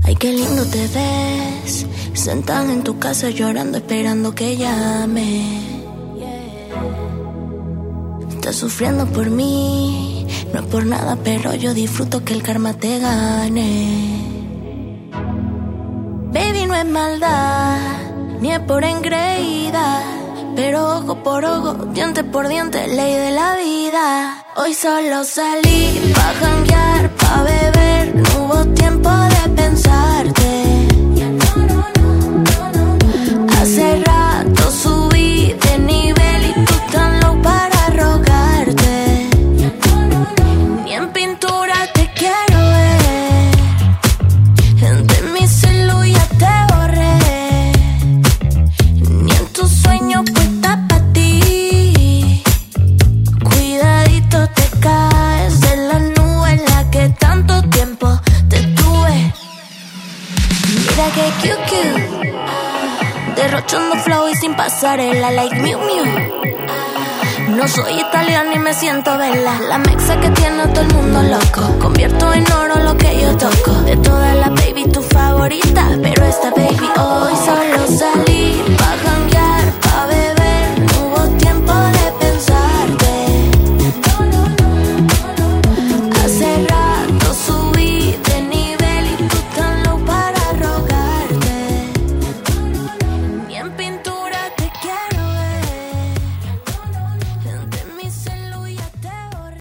Ay, qué lindo te ves, sentada en tu casa llorando, esperando que llame. Estás sufriendo por mí, no es por nada, pero yo disfruto que el karma te gane. Baby, no es maldad, ni es por engreída, pero ojo por ojo, diente por diente, ley de la vida. Hoy solo salí pa' janguear, pa' beber, no hubo tiempo de pensarte. Hace rato subí de nivel y tú tan low para rogarte. Ni en pintura te quiero ver, de mi celu ya te borré. Ni en tus sueños puesta pa' ti. Cuidadito te caes de la nube en la que tanto tiempo te tuve. Mira que cute, derrochando flow y sin pasarela, like Miu Miu. No soy italiana y me siento vela. La mexa que tiene a todo el mundo